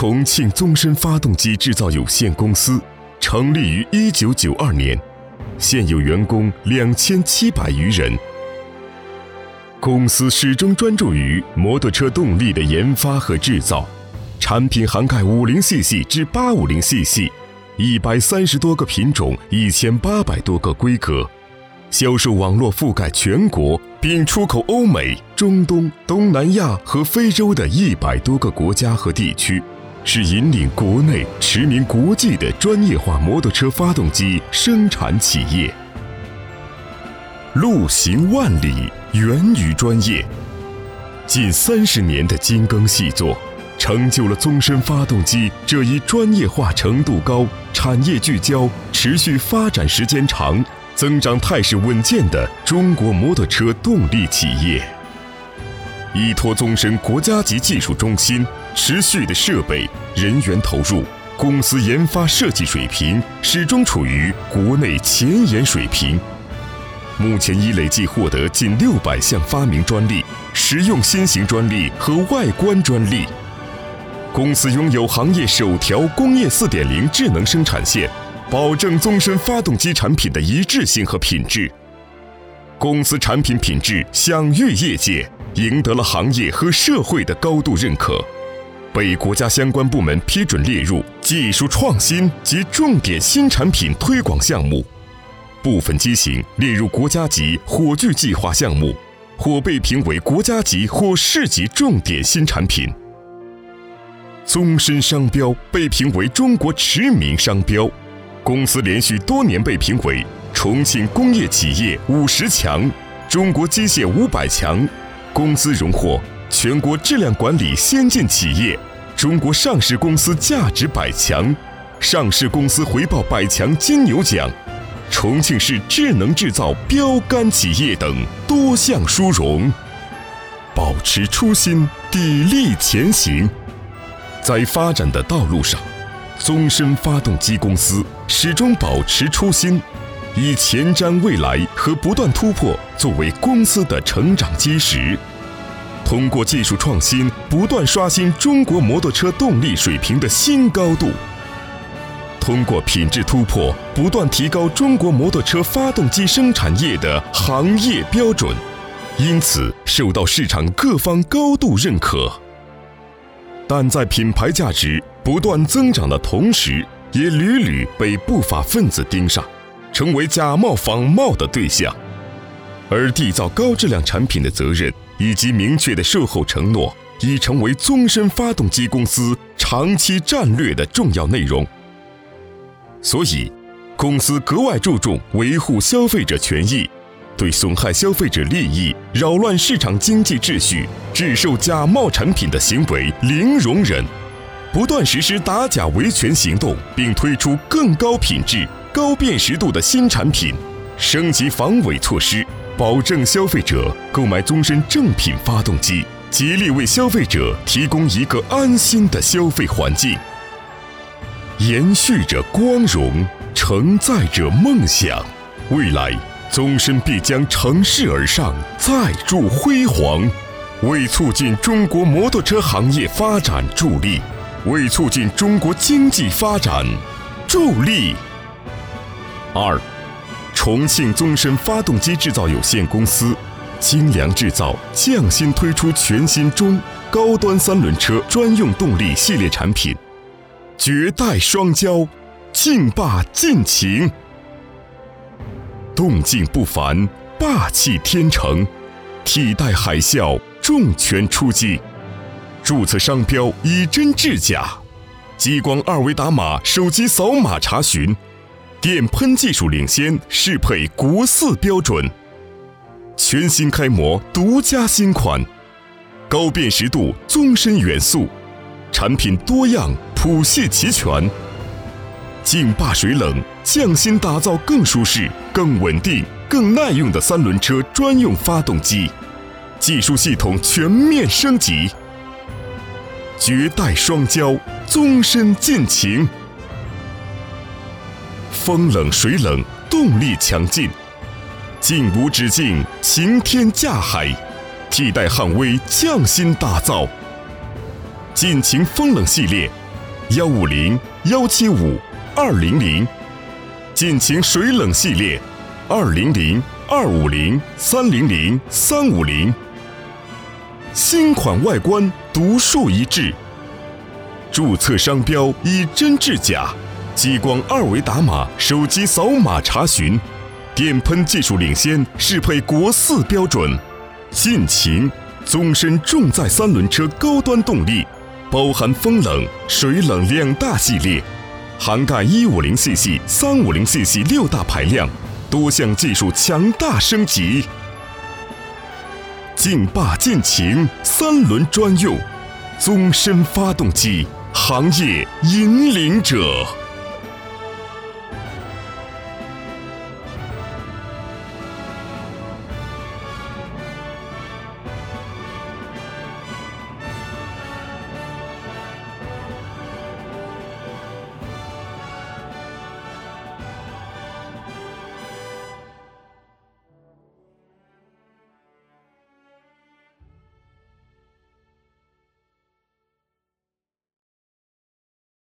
重庆宗申发动机制造有限公司成立于1992年，现有员工2700余人。公司始终专注于摩托车动力的研发和制造，产品涵盖 50cc 至 850cc 130多个品种，1800多个规格，销售网络覆盖全国，并出口欧美、中东、东南亚和非洲的100多个国家和地区，是引领国内驰名国际的专业化摩托车发动机生产企业。路行万里，源于专业。近30年的精耕细作，成就了宗申发动机这一专业化程度高、产业聚焦、持续发展时间长、增长态势稳健的中国摩托车动力企业。依托宗申国家级技术中心持续的设备、人员投入，公司研发设计水平始终处于国内前沿水平。目前已累计获得近600项发明专利、实用新型专利和外观专利。公司拥有行业首条工业 4.0 智能生产线，保证宗申发动机产品的一致性和品质。公司产品品质享誉业界，赢得了行业和社会的高度认可，被国家相关部门批准列入技术创新及重点新产品推广项目，部分机型列入国家级火炬计划项目，或被评为国家级或市级重点新产品。宗申商标被评为中国驰名商标，公司连续多年被评为重庆工业企业50强、中国机械500强，公司荣获全国质量管理先进企业、中国上市公司价值100强、上市公司回报100强金牛奖、重庆市智能制造标杆企业等多项殊荣。保持初心，砥砺前行。在发展的道路上，宗申发动机公司始终保持初心，以前瞻未来和不断突破作为公司的成长基石，通过技术创新不断刷新中国摩托车动力水平的新高度，通过品质突破不断提高中国摩托车发动机生产业的行业标准，因此受到市场各方高度认可。但在品牌价值不断增长的同时，也屡屡被不法分子盯上，成为假冒仿冒的对象。而缔造高质量产品的责任以及明确的售后承诺，已成为宗申发动机公司长期战略的重要内容。所以，公司格外注重维护消费者权益，对损害消费者利益、扰乱市场经济秩序、制售假冒产品的行为零容忍，不断实施打假维权行动，并推出更高品质、高辨识度的新产品，升级防伪措施，保证消费者购买宗申正品发动机，极力为消费者提供一个安心的消费环境。延续着光荣，承载着梦想，未来宗申必将乘势而上，再铸辉煌，为促进中国摩托车行业发展助力，为促进中国经济发展助力。2. 重庆宗申发动机制造有限公司精良制造匠心推出全新中高端三轮车专用动力系列产品，绝代双骄，劲霸尽情，动静不凡，霸气天成，替代海啸，重拳出击。注册商标以真制假，激光2维打码手机扫码查询，电喷技术领先，适配国4标准。全新开模独家新款，高辨识度宗申元素，产品多样谱系齐全，劲霸水冷，匠心打造更舒适、更稳定、更耐用的三轮车专用发动机，技术系统全面升级，绝代双骄，宗申尽情。风冷水冷，动力强劲，劲无止境，擎天架海，替代汉威匠心打造。尽情风冷系列 150-175-200，尽情水冷系列200-250-300-350，新款外观独树一帜，注册商标以真制假，激光2维打码，手机扫码查询，电喷技术领先，适配国4标准。劲擎宗申重载3轮车高端动力，包含风冷、水冷2大系列，涵盖 150cc、350cc 6大排量，多项技术强大升级。劲霸劲擎3轮专用，宗申发动机，行业引领者。